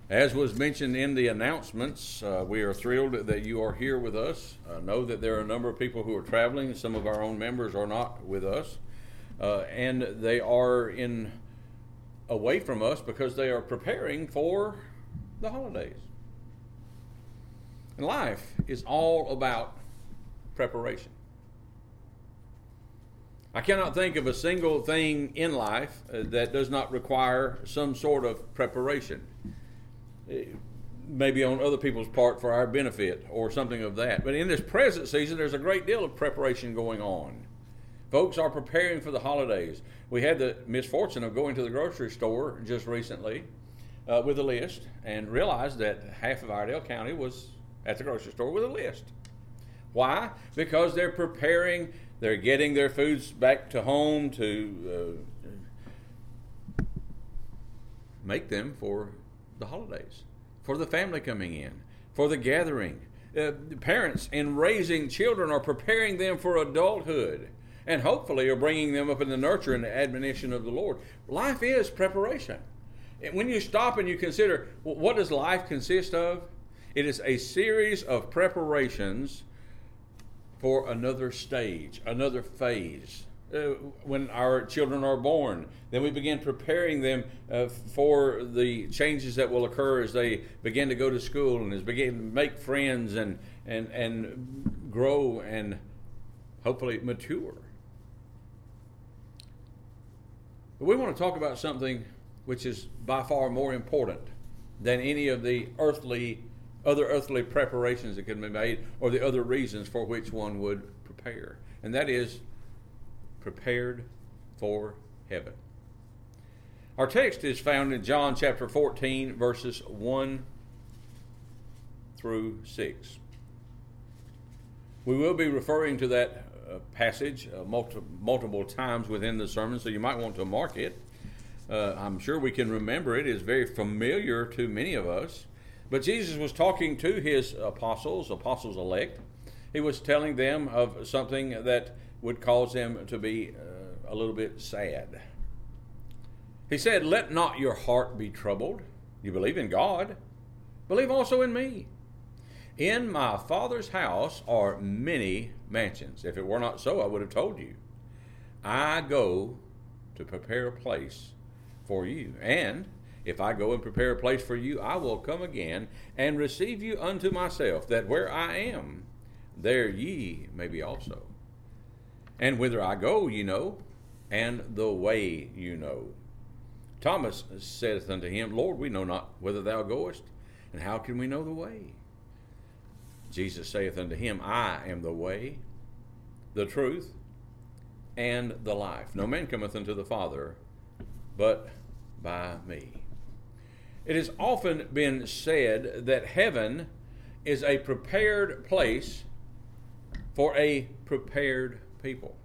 As was mentioned in the announcements, we are thrilled that you are here with us. Know that there are a number of people who are traveling. Some of our own members are not with us, and they are away from us because they are preparing for the holidays. And life is all about preparation. I cannot think of a single thing in life that does not require some sort of preparation. Maybe on other people's part for our benefit or something of that. But in this present season, there's a great deal of preparation going on. Folks are preparing for the holidays. We had the misfortune of going to the grocery store just recently with a list and realized that half of Iredell County was at the grocery store with a list. Why? Because they're preparing, they're getting their foods back to home to make them for the holidays, for the family coming in, for the gathering. Parents in raising children are preparing them for adulthood and hopefully are bringing them up in the nurture and the admonition of the Lord. Life is preparation. And when you stop and you consider, what does life consist of? It is a series of preparations for another stage, another phase. When our children are born, then we begin preparing them for the changes that will occur as they begin to go to school and as begin to make friends and grow and hopefully mature. But we want to talk about something which is by far more important than any of the other earthly preparations that can be made or the other reasons for which one would prepare. And that is prepared for heaven. Our text is found in John chapter 14, verses 1 through 6. We will be referring to that passage multiple times within the sermon, so you might want to mark it. I'm sure we can remember it. It is very familiar to many of us. But Jesus was talking to his apostles elect. He was telling them of something that would cause them to be a little bit sad. He said, "Let not your heart be troubled. You believe in God. Believe also in me. In my Father's house are many mansions. If it were not so, I would have told you. I go to prepare a place for you. And if I go and prepare a place for you, I will come again and receive you unto myself, that where I am, there ye may be also. And whither I go, you know, and the way you know." Thomas saith unto him, "Lord, we know not whither thou goest, and how can we know the way?" Jesus saith unto him, "I am the way, the truth, and the life. No man cometh unto the Father, but by me." It has often been said that heaven is a prepared place for a prepared people.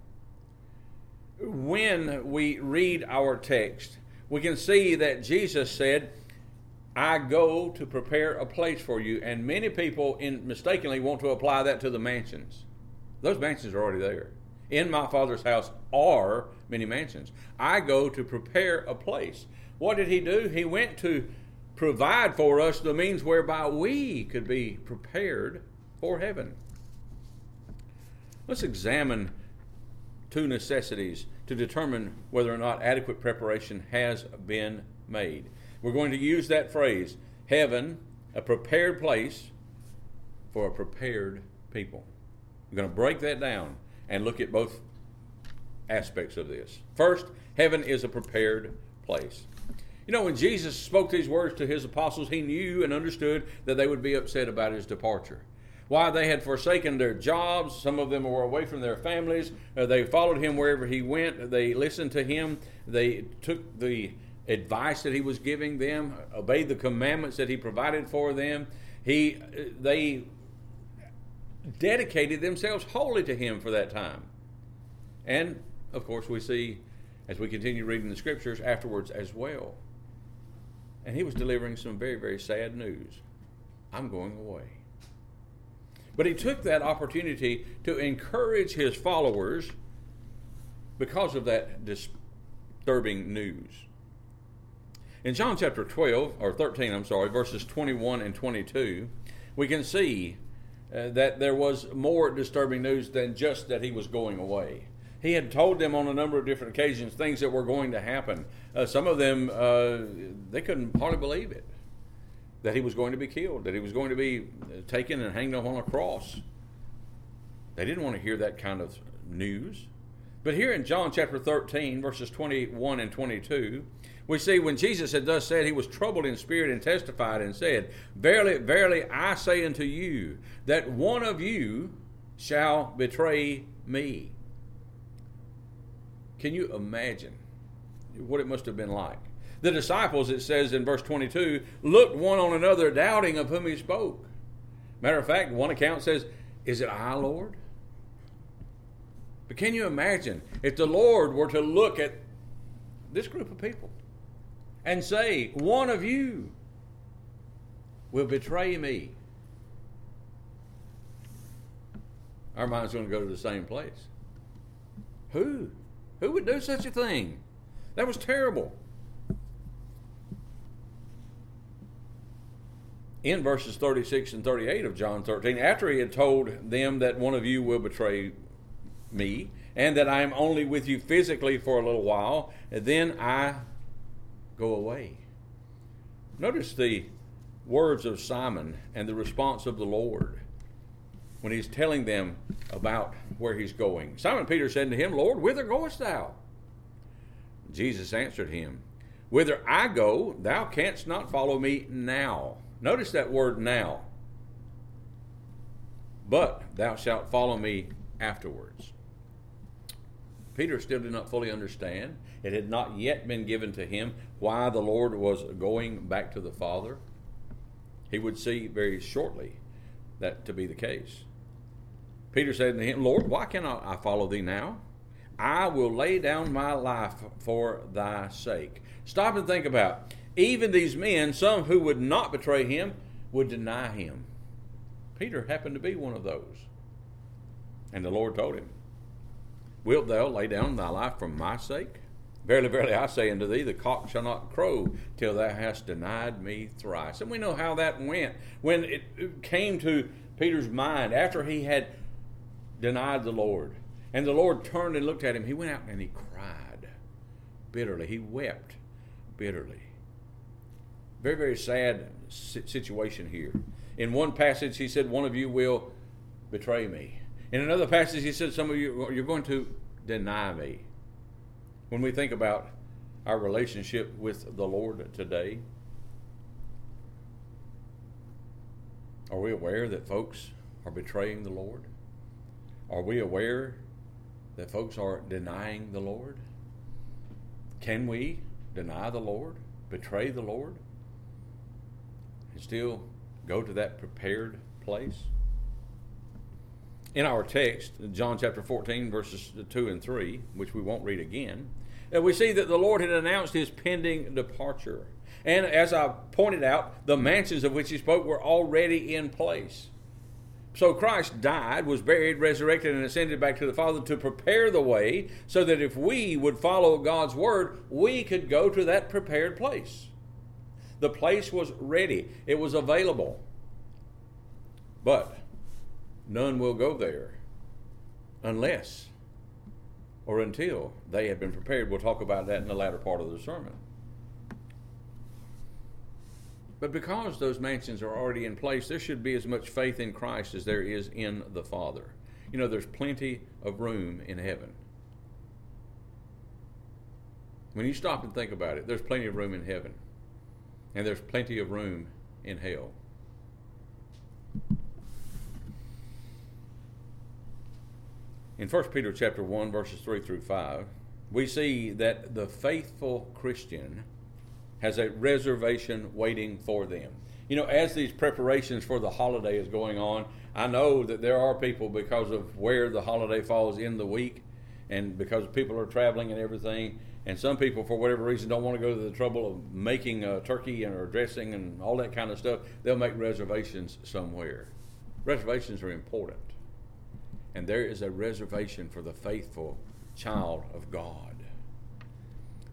When we read our text, we can see that Jesus said, "I go to prepare a place for you." And many people mistakenly want to apply that to the mansions. Those mansions are already there. In my Father's house are many mansions. I go to prepare a place. What did he do? He went to provide for us the means whereby we could be prepared for heaven. Let's examine two necessities to determine whether or not adequate preparation has been made. We're going to use that phrase, heaven, a prepared place for a prepared people. We're going to break that down and look at both aspects of this. First, heaven is a prepared place. You know, when Jesus spoke these words to his apostles, he knew and understood that they would be upset about his departure. Why? They had forsaken their jobs. Some of them were away from their families. They followed him wherever he went. They listened to him. They took the advice that he was giving them, obeyed the commandments that he provided for them. They dedicated themselves wholly to him for that time. And, of course, we see, as we continue reading the scriptures, afterwards as well. And he was delivering some very, very sad news. I'm going away. But he took that opportunity to encourage his followers because of that disturbing news. In John chapter 13, verses 21 and 22, we can see that there was more disturbing news than just that he was going away. He had told them on a number of different occasions things that were going to happen. Some of them, they couldn't hardly believe it, that he was going to be killed, that he was going to be taken and hanged up on a cross. They didn't want to hear that kind of news. But here in John chapter 13, verses 21 and 22, we see when Jesus had thus said, he was troubled in spirit and testified and said, Verily, verily, I say unto you, that one of you shall betray me. Can you imagine what it must have been like? The disciples, it says in verse 22, looked one on another, doubting of whom he spoke. Matter of fact, one account says, Is it I, Lord? But can you imagine if the Lord were to look at this group of people and say, one of you will betray me? Our mind's going to go to the same place. Who? Who would do such a thing? That was terrible. In verses 36 and 38 of John 13, after he had told them that one of you will betray me, and that I am only with you physically for a little while, then I go away. Notice the words of Simon and the response of the Lord when he's telling them about where he's going. Simon Peter said to him, Lord, whither goest thou? Jesus answered him, Whither I go, thou canst not follow me now. Notice that word now. But thou shalt follow me afterwards. Peter still did not fully understand. It had not yet been given to him why the Lord was going back to the Father. He would see very shortly that to be the case. Peter said to him, Lord, why cannot I follow thee now? I will lay down my life for thy sake. Stop and think about it. Even these men, some who would not betray him, would deny him. Peter happened to be one of those. And the Lord told him, Wilt thou lay down thy life for my sake? Verily, verily, I say unto thee, the cock shall not crow till thou hast denied me thrice. And we know how that went. When it came to Peter's mind, after he had denied the Lord, and the Lord turned and looked at him, he went out and he cried bitterly. He wept bitterly. Very, very sad situation here. In one passage, he said, one of you will betray me. In another passage, he said, some of you, you're going to deny me. When we think about our relationship with the Lord today, are we aware that folks are betraying the Lord? Are we aware that folks are denying the Lord? Can we deny the Lord, betray the Lord, and still go to that prepared place? In our text, John chapter 14, verses 2 and 3, which we won't read again, we see that the Lord had announced his pending departure. And as I pointed out, the mansions of which he spoke were already in place. So Christ died, was buried, resurrected, and ascended back to the Father to prepare the way so that if we would follow God's word, we could go to that prepared place. The place was ready. It was available. But none will go there unless or until they have been prepared. We'll talk about that in the latter part of the sermon. But because those mansions are already in place, there should be as much faith in Christ as there is in the Father. You know, there's plenty of room in heaven. When you stop and think about it, there's plenty of room in heaven. And there's plenty of room in hell. In 1 Peter chapter 1, verses 3 through 5, we see that the faithful Christian has a reservation waiting for them. You know, as these preparations for the holiday is going on, I know that there are people, because of where the holiday falls in the week, and because people are traveling and everything, and some people, for whatever reason, don't want to go to the trouble of making a turkey or dressing and all that kind of stuff, they'll make reservations somewhere. Reservations are important. And there is a reservation for the faithful child of God.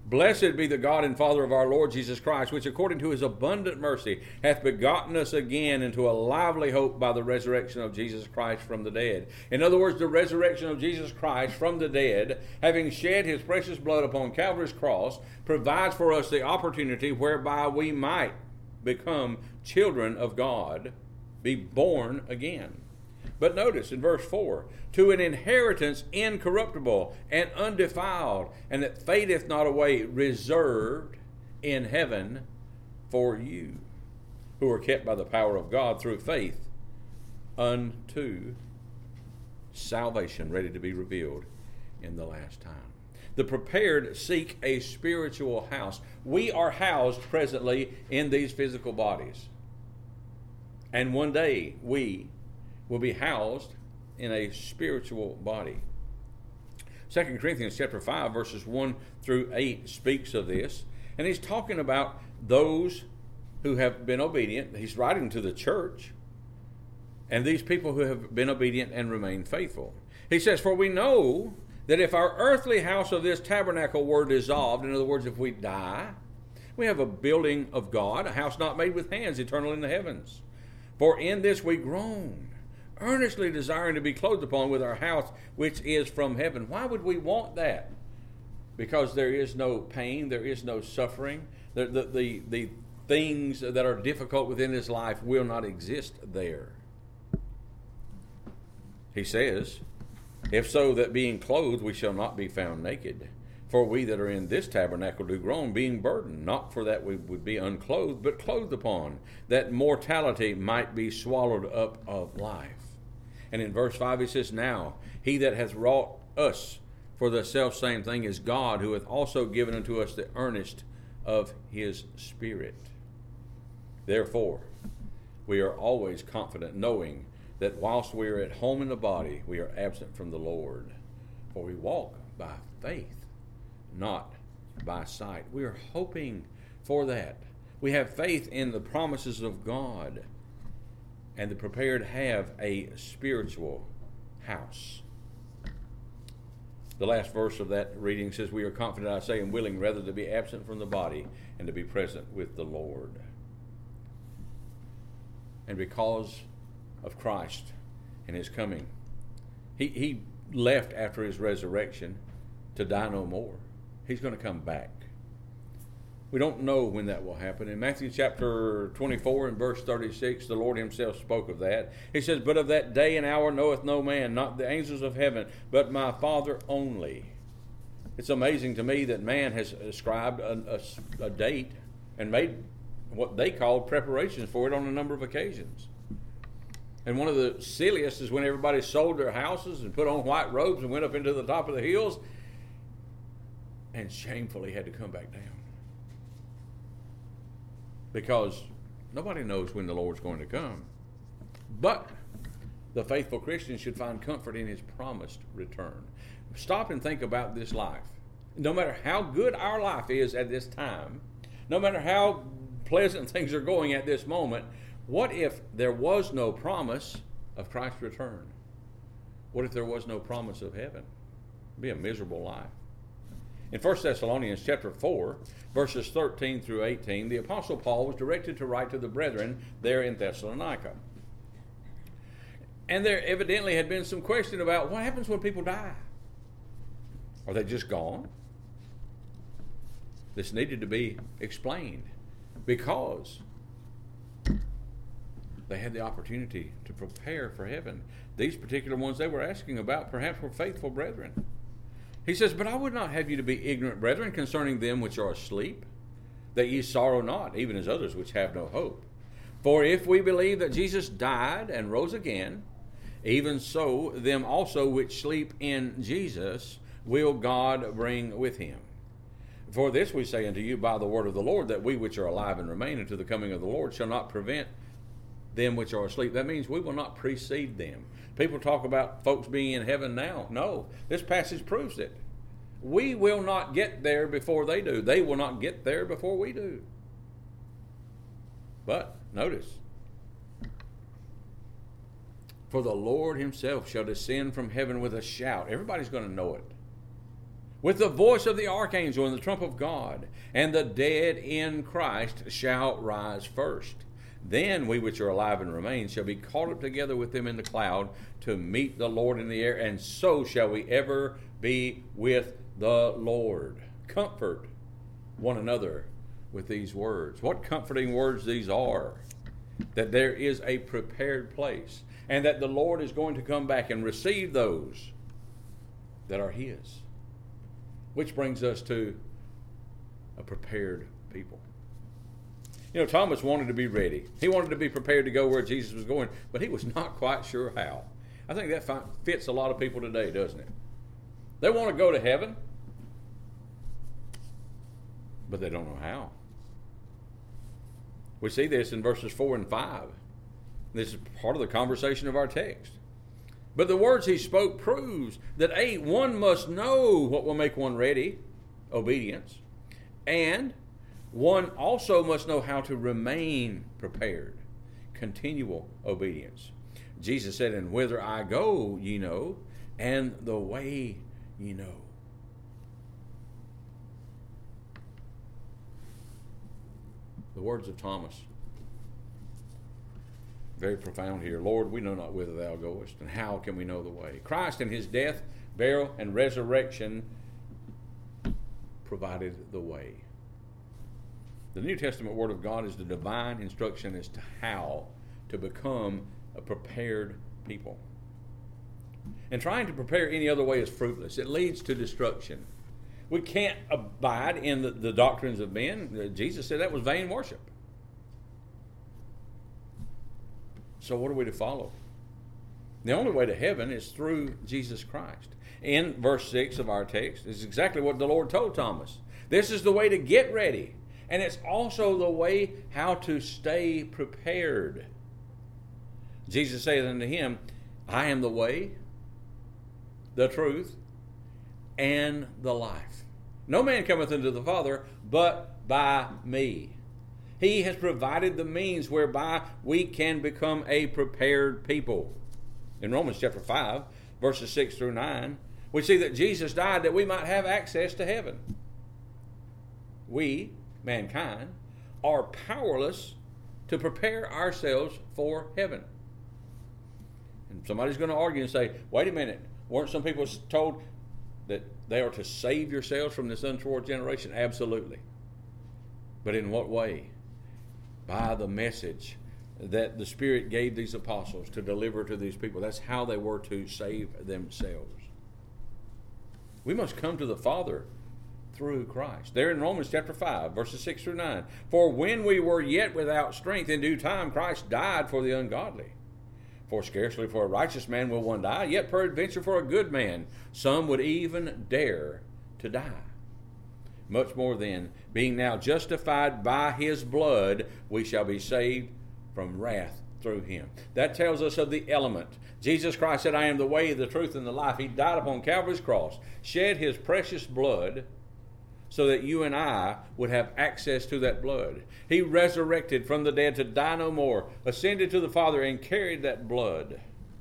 Blessed be the God and Father of our Lord Jesus Christ, which according to his abundant mercy hath begotten us again into a lively hope by the resurrection of Jesus Christ from the dead. In other words, the resurrection of Jesus Christ from the dead, having shed his precious blood upon Calvary's cross, provides for us the opportunity whereby we might become children of God, be born again. But notice in verse 4, to an inheritance incorruptible and undefiled, and that fadeth not away, reserved in heaven for you, who are kept by the power of God through faith unto salvation, ready to be revealed in the last time. The prepared seek a spiritual house. We are housed presently in these physical bodies. And one day we will be housed in a spiritual body. 2 Corinthians chapter 5 verses 1 through 8 speaks of this. And he's talking about those who have been obedient. He's writing to the church. And these people who have been obedient and remained faithful. He says, for we know that if our earthly house of this tabernacle were dissolved, in other words, if we die, we have a building of God, a house not made with hands, eternal in the heavens. For in this we groan, earnestly desiring to be clothed upon with our house which is from heaven. Why would we want that? Because there is no pain, there is no suffering. The things that are difficult within this life will not exist there. He says, if so, that being clothed we shall not be found naked. For we that are in this tabernacle do groan, being burdened, not for that we would be unclothed, but clothed upon, that mortality might be swallowed up of life. And in verse 5 he says, now he that hath wrought us for the selfsame thing is God, who hath also given unto us the earnest of his Spirit. Therefore, we are always confident, knowing that whilst we are at home in the body, we are absent from the Lord. For we walk by faith, not by sight. We are hoping for that. We have faith in the promises of God. And the prepared have a spiritual house. The last verse of that reading says, we are confident, I say, and willing rather to be absent from the body and to be present with the Lord. And because of Christ and his coming, he left after his resurrection to die no more. He's going to come back. We don't know when that will happen. In Matthew chapter 24 and verse 36, the Lord himself spoke of that. He says, but of that day and hour knoweth no man, not the angels of heaven, but my Father only. It's amazing to me that man has ascribed a date and made what they called preparations for it on a number of occasions. And one of the silliest is when everybody sold their houses and put on white robes and went up into the top of the hills and shamefully had to come back down. Because nobody knows when the Lord's going to come. But the faithful Christian should find comfort in his promised return. Stop and think about this life. No matter how good our life is at this time, no matter how pleasant things are going at this moment, what if there was no promise of Christ's return? What if there was no promise of heaven? It'd be a miserable life. In 1 Thessalonians chapter 4, verses 13 through 18, the Apostle Paul was directed to write to the brethren there in Thessalonica. And there evidently had been some question about what happens when people die. Are they just gone? This needed to be explained because they had the opportunity to prepare for heaven. These particular ones they were asking about perhaps were faithful brethren. He says, but I would not have you to be ignorant, brethren, concerning them which are asleep, that ye sorrow not, even as others which have no hope. For if we believe that Jesus died and rose again, even so them also which sleep in Jesus will God bring with him. For this we say unto you by the word of the Lord, that we which are alive and remain unto the coming of the Lord shall not prevent them which are asleep. That means we will not precede them. People talk about folks being in heaven now. No, this passage proves it. We will not get there before they do. They will not get there before we do. But, notice, for the Lord himself shall descend from heaven with a shout. Everybody's going to know it. with the voice of the archangel and the trump of God, and the dead in Christ shall rise first. Then we which are alive and remain shall be caught up together with them in the cloud to meet the Lord in the air, and so shall we ever be with the Lord. Comfort one another with these words. What comforting words these are. That there is a prepared place, and that the Lord is going to come back and receive those that are His. Which brings us to a prepared people. You know, Thomas wanted to be ready. He wanted to be prepared to go where Jesus was going, but he was not quite sure how. I think that fits a lot of people today, doesn't it? They want to go to heaven, but they don't know how. We see this in verses 4 and 5. This is part of the conversation of our text. But the words he spoke proves that one must know what will make one ready, obedience, and one also must know how to remain prepared, continual obedience. Jesus said, "And whither I go, ye know, and the way ye know." The words of Thomas, very profound here. Lord, we know not whither thou goest, and how can we know the way? Christ in his death, burial, and resurrection provided the way. The New Testament Word of God is the divine instruction as to how to become a prepared people. And trying to prepare any other way is fruitless. It leads to destruction. We can't abide in the doctrines of men. Jesus said that was vain worship. So what are we to follow? The only way to heaven is through Jesus Christ. In verse 6 of our text is exactly what the Lord told Thomas. This is the way to get ready. And it's also the way how to stay prepared. Jesus said unto him, I am the way, the truth, and the life. No man cometh unto the Father but by me. He has provided the means whereby we can become a prepared people. In Romans chapter 5, verses 6 through 9, we see that Jesus died that we might have access to heaven. We, mankind, are powerless to prepare ourselves for heaven. And somebody's going to argue and say, wait a minute, weren't some people told that they are to save yourselves from this untoward generation? Absolutely. But in what way? By the message that the Spirit gave these apostles to deliver to these people. That's how they were to save themselves. We must come to the Father through Christ. There in Romans chapter 5, verses 6 through 9. For when we were yet without strength, in due time Christ died for the ungodly. For scarcely for a righteous man will one die, yet peradventure for a good man some would even dare to die. Much more then, being now justified by his blood, we shall be saved from wrath through him. That tells us of the element. Jesus Christ said, I am the way, the truth, and the life. He died upon Calvary's cross, shed his precious blood so that you and I would have access to that blood. He resurrected from the dead to die no more, ascended to the Father, and carried that blood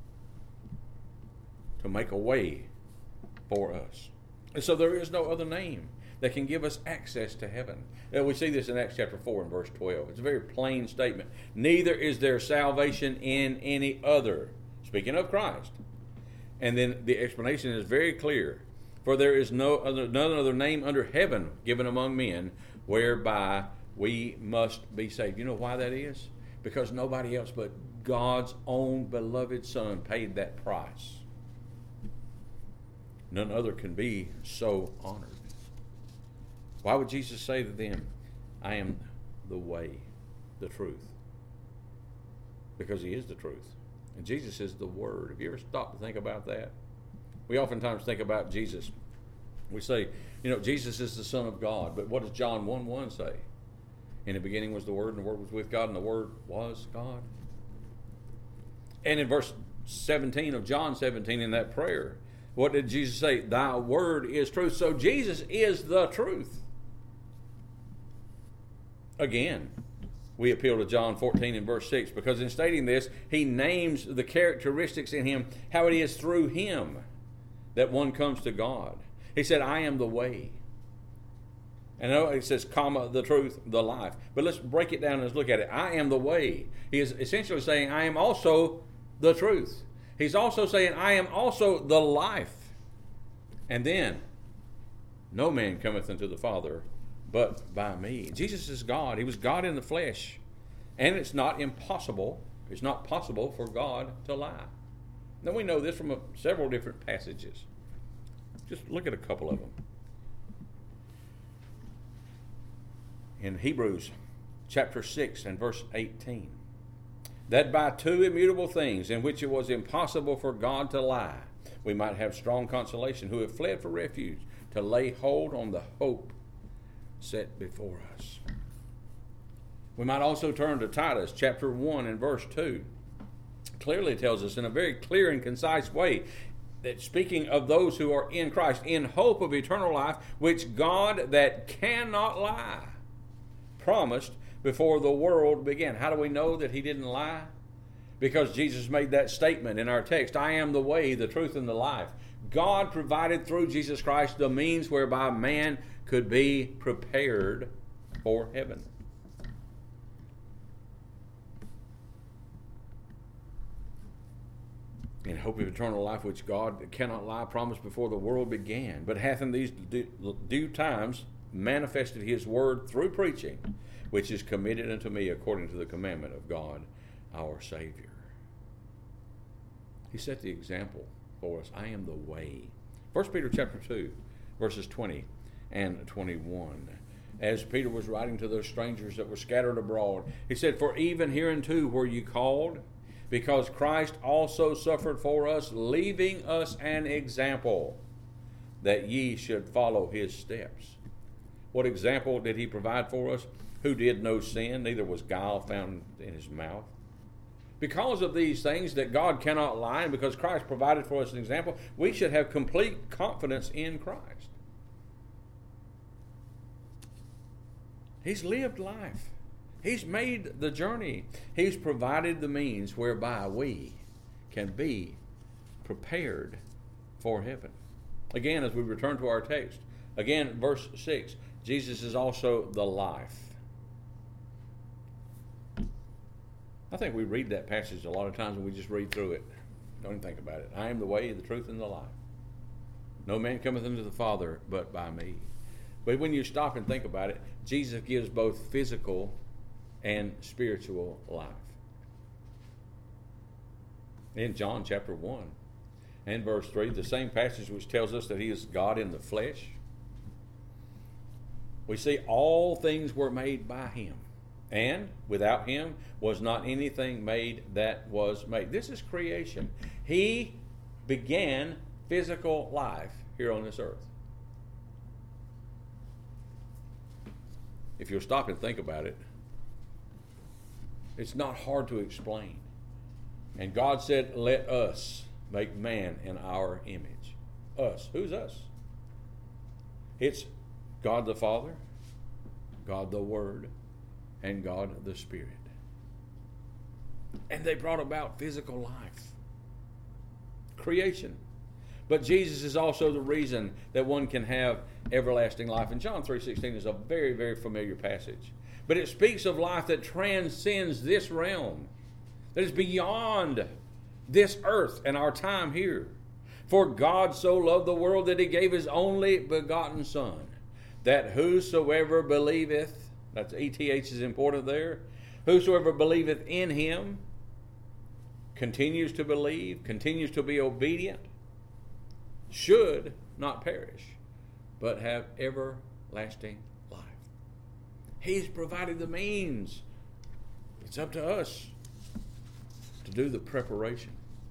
to make a way for us. And so there is no other name that can give us access to heaven. We see this in Acts chapter 4 and verse 12. It's a very plain statement. Neither is there salvation in any other. Speaking of Christ. And then the explanation is very clear. For there is none other name under heaven given among men whereby we must be saved. You know why that is? Because nobody else but God's own beloved Son paid that price. None other can be so honored. Why would Jesus say to them, I am the way, the truth? Because he is the truth. And Jesus is the Word. Have you ever stopped to think about that? We oftentimes think about Jesus. We say, Jesus is the Son of God. But what does John 1:1 say? In the beginning was the Word, and the Word was with God, and the Word was God. And in verse 17 of John 17 in that prayer, what did Jesus say? Thy Word is truth. So Jesus is the truth. Again, we appeal to John 14 and verse 6, because in stating this, he names the characteristics in him, how it is through him that one comes to God. He said, I am the way. And it says, comma, the truth, the life. But let's break it down and let's look at it. I am the way. He is essentially saying, I am also the truth. He's also saying, I am also the life. And then, no man cometh unto the Father but by me. Jesus is God. He was God in the flesh. And it's not impossible. It's not possible for God to lie. Now we know this from several different passages. Just look at a couple of them. In Hebrews chapter 6 and verse 18, that by two immutable things in which it was impossible for God to lie, we might have strong consolation, who have fled for refuge, to lay hold on the hope set before us. We might also turn to Titus chapter 1 and verse 2. Clearly tells us in a very clear and concise way that speaking of those who are in Christ, in hope of eternal life, which God that cannot lie promised before the world began. How do we know that he didn't lie? Because Jesus made that statement in our text, I am the way, the truth, and the life. God provided through Jesus Christ the means whereby man could be prepared for heaven. In hope of eternal life, which God cannot lie, promised before the world began, but hath in these due times manifested his word through preaching, which is committed unto me according to the commandment of God our Savior. He set the example for us. I am the way. 1 Peter chapter 2, verses 20 and 21. As Peter was writing to those strangers that were scattered abroad, he said, for even hereunto were ye called, because Christ also suffered for us, leaving us an example, that ye should follow his steps. What example did he provide for us? Who did no sin, neither was guile found in his mouth. Because of these things, that God cannot lie, and because Christ provided for us an example, we should have complete confidence in Christ. He's lived life. He's made the journey. He's provided the means whereby we can be prepared for heaven. Again, as we return to our text, again, verse 6, Jesus is also the life. I think we read that passage a lot of times and we just read through it. Don't even think about it. I am the way, the truth, and the life. No man cometh unto the Father but by me. But when you stop and think about it, Jesus gives both physical and spiritual life. In John chapter 1 and verse 3, the same passage which tells us that he is God in the flesh, we see all things were made by him, and without him was not anything made that was made. This is creation. He began physical life here on this earth. If you'll stop and think about it, it's not hard to explain. And God said, let us make man in our image. Us. Who's us? It's God the Father, God the Word, and God the Spirit. And they brought about physical life. Creation. But Jesus is also the reason that one can have everlasting life. And John 3:16 is a very, very familiar passage. But it speaks of life that transcends this realm, that is beyond this earth and our time here. For God so loved the world that he gave his only begotten Son, that whosoever believeth, that's ETH is important there, whosoever believeth in him, continues to believe, continues to be obedient, should not perish, but have everlasting life. He's provided the means. It's up to us to do the preparation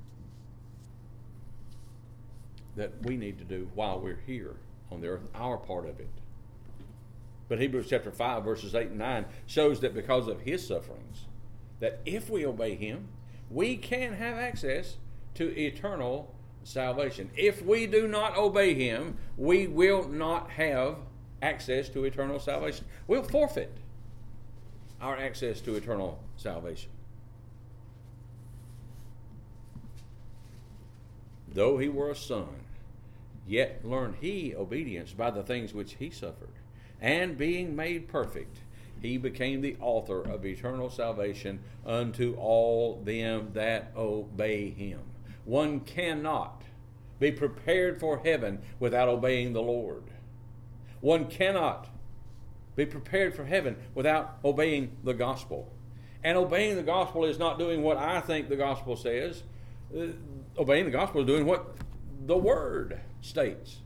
that we need to do while we're here on the earth, our part of it. But Hebrews chapter 5, verses 8 and 9 shows that because of his sufferings, that if we obey him, we can have access to eternal salvation. If we do not obey him, we will not have access to eternal salvation. We'll forfeit our access to eternal salvation. Though he were a son, Yet learned he obedience by the things which he suffered. And being made perfect, he became the author of eternal salvation unto all them that obey him. One cannot be prepared for heaven without obeying the Lord. One cannot be prepared for heaven without obeying the gospel. And obeying the gospel is not doing what I think the gospel says. Obeying the gospel is doing what the Word states.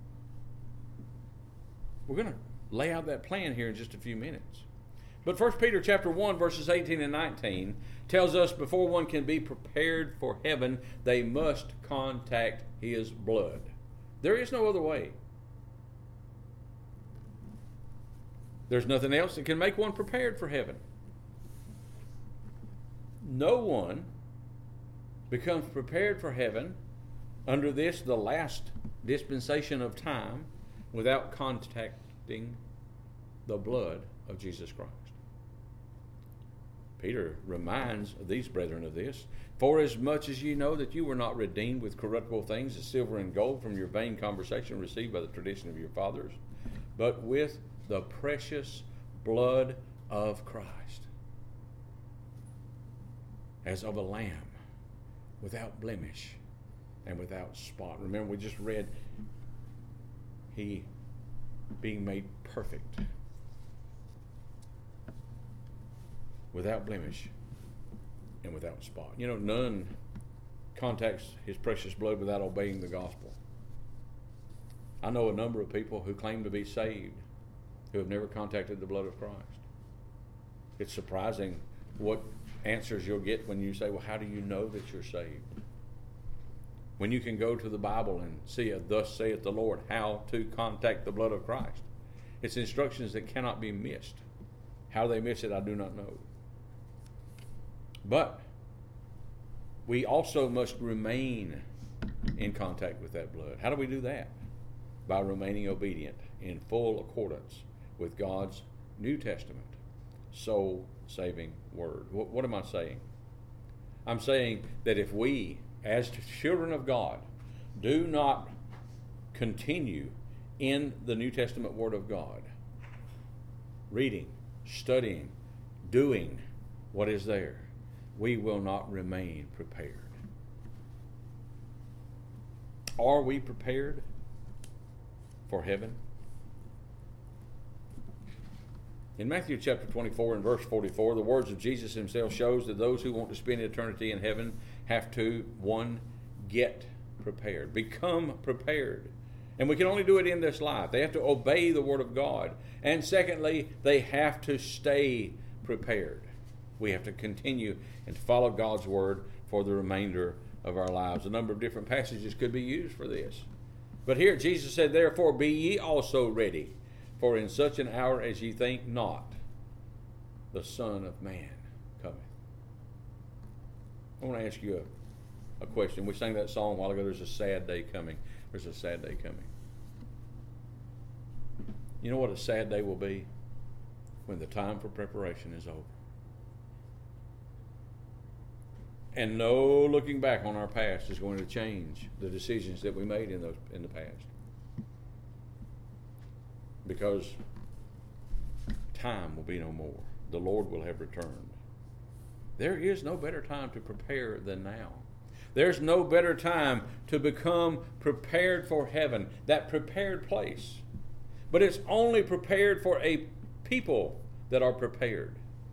We're going to lay out that plan here in just a few minutes. But 1 Peter chapter 1, verses 18 and 19 tells us before one can be prepared for heaven, they must contact his blood. There is no other way. There's nothing else that can make one prepared for heaven. No one becomes prepared for heaven under this, the last dispensation of time, without contacting the blood of Jesus Christ. Peter reminds these brethren of this. For as much as ye know that you were not redeemed with corruptible things, as silver and gold, from your vain conversation received by the tradition of your fathers, but with the precious blood of Christ, as of a lamb, without blemish and without spot. Remember, we just read, he being made perfect, without blemish and without spot. You know, none contacts his precious blood without obeying the gospel. I know a number of people who claim to be saved who have never contacted the blood of Christ. It's surprising what answers you'll get when you say, well, how do you know that you're saved? When you can go to the Bible and see a thus saith the Lord, how to contact the blood of Christ. It's instructions that cannot be missed. How they miss it, I do not know. But we also must remain in contact with that blood. How do we do that? By remaining obedient in full accordance with God's New Testament soul-saving word. What am I saying? I'm saying that if we, as children of God, do not continue in the New Testament Word of God, reading, studying, doing what is there, we will not remain prepared. Are we prepared for heaven? In Matthew chapter 24 and verse 44, the words of Jesus himself shows that those who want to spend eternity in heaven have to, one, get prepared, become prepared. And we can only do it in this life. They have to obey the Word of God. And secondly, they have to stay prepared. We have to continue and follow God's Word for the remainder of our lives. A number of different passages could be used for this. But here Jesus said, therefore be ye also ready, for in such an hour as ye think not, the Son of Man cometh. I want to ask you a question. We sang that song a while ago, there's a sad day coming. There's a sad day coming. You know what a sad day will be? When the time for preparation is over. And no looking back on our past is going to change the decisions that we made in the past. Because time will be no more. The Lord will have returned. There is no better time to prepare than now. There's no better time to become prepared for heaven, that prepared place. But it's only prepared for a people that are prepared.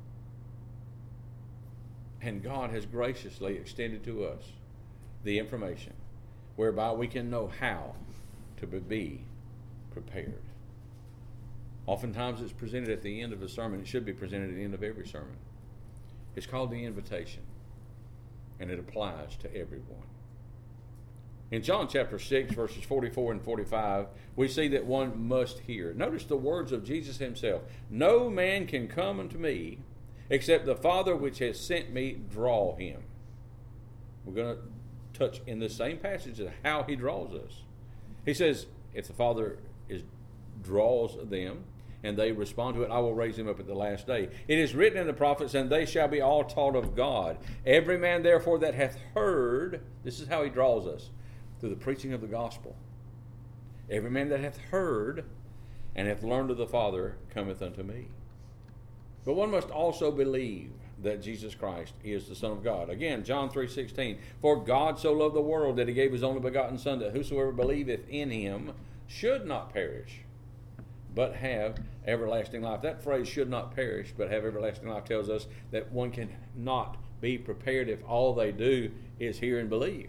And God has graciously extended to us the information whereby we can know how to be prepared. Oftentimes it's presented at the end of a sermon. It should be presented at the end of every sermon. It's called the invitation, and it applies to everyone. In John chapter 6, verses 44 and 45, we see that one must hear. Notice the words of Jesus himself. No man can come unto me except the Father which has sent me draw him. We're going to touch in the same passage of how he draws us. He says, if the Father draws them, and they respond to it, I will raise him up at the last day. It is written in the prophets, and they shall be all taught of God. Every man therefore that hath heard, this is how he draws us, through the preaching of the gospel. Every man that hath heard and hath learned of the Father cometh unto me. But one must also believe that Jesus Christ is the Son of God. Again, John 3:16, for God so loved the world that he gave his only begotten Son, that whosoever believeth in him should not perish, but have everlasting life. That phrase, should not perish, but have everlasting life, tells us that one cannot be prepared if all they do is hear and believe.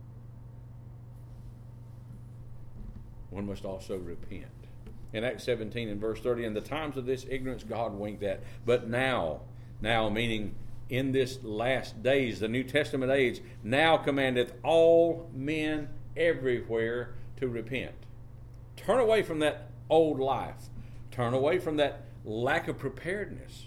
One must also repent. In Acts 17 and verse 30, in the times of this ignorance God winked at, but now meaning in this last days, the New Testament age, now commandeth all men everywhere to repent. Turn away from that old life. Turn away from that lack of preparedness.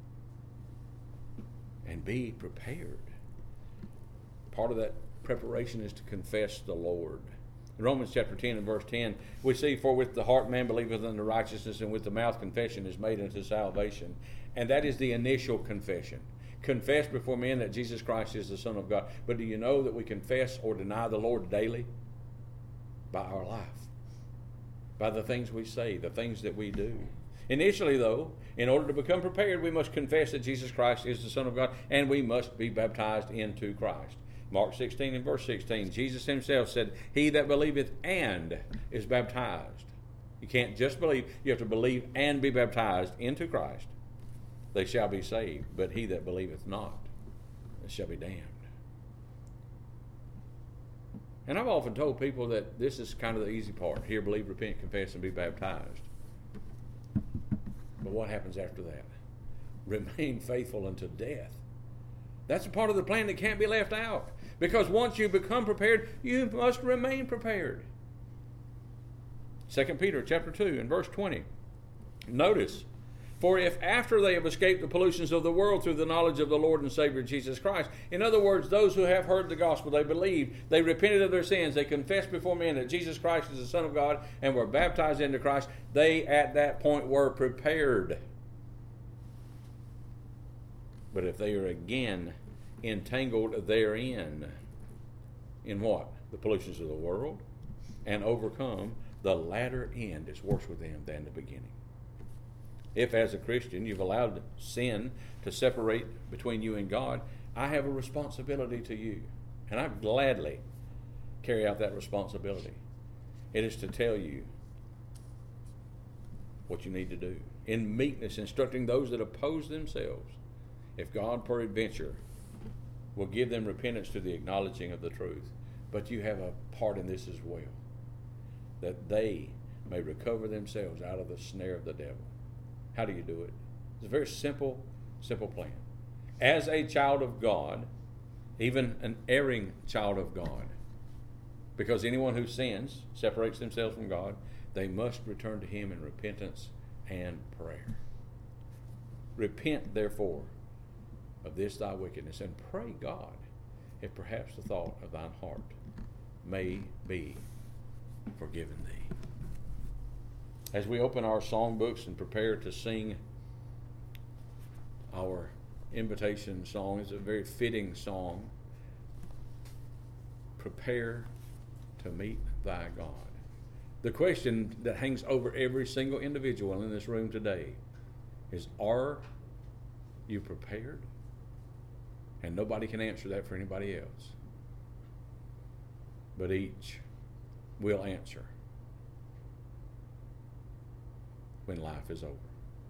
And be prepared. Part of that preparation is to confess the Lord. In Romans chapter 10 and verse 10, we see, for with the heart man believeth unto righteousness, and with the mouth confession is made unto salvation. And that is the initial confession. Confess before men that Jesus Christ is the Son of God. But do you know that we confess or deny the Lord daily? By our life. By the things we say, the things that we do. Initially, though, in order to become prepared, we must confess that Jesus Christ is the Son of God, and we must be baptized into Christ. Mark 16 and verse 16, Jesus himself said, he that believeth and is baptized. You can't just believe, you have to believe and be baptized into Christ. They shall be saved, but he that believeth not shall be damned. And I've often told people that this is kind of the easy part. Hear, believe, repent, confess, and be baptized. But what happens after that? Remain faithful unto death. That's a part of the plan that can't be left out. Because once you become prepared, you must remain prepared. 2 Peter chapter 2 and verse 20. Notice, for if after they have escaped the pollutions of the world through the knowledge of the Lord and Savior Jesus Christ, in other words, those who have heard the gospel, they believed, they repented of their sins, they confessed before men that Jesus Christ is the Son of God, and were baptized into Christ, they at that point were prepared. But if they are again entangled therein, in what? The pollutions of the world, and overcome, the latter end is worse with them than the beginning. If as a Christian you've allowed sin to separate between you and God, I have a responsibility to you, and I gladly carry out that responsibility. It is to tell you what you need to do, in meekness instructing those that oppose themselves, if God peradventure will give them repentance to the acknowledging of the truth. But you have a part in this as well, that they may recover themselves out of the snare of the devil. How do you do it? It's a very simple plan. As a child of God, even an erring child of God, because anyone who sins separates themselves from God, they must return to him in repentance and prayer. Repent, therefore, of this thy wickedness, and pray God, if perhaps the thought of thine heart may be forgiven thee. As we open our songbooks and prepare to sing our invitation song, it's a very fitting song. Prepare to meet thy God. The question that hangs over every single individual in this room today is, are you prepared? And nobody can answer that for anybody else. But each will answer when life is over.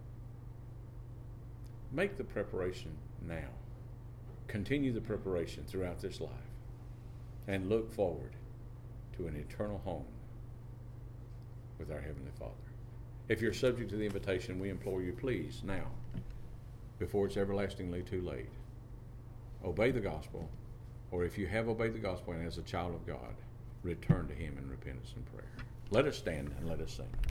Make the preparation now. Continue the preparation throughout this life. And look forward to an eternal home with our Heavenly Father. If you're subject to the invitation, we implore you, please, now, before it's everlastingly too late, obey the gospel, or if you have obeyed the gospel and as a child of God, return to him in repentance and prayer. Let us stand and let us sing.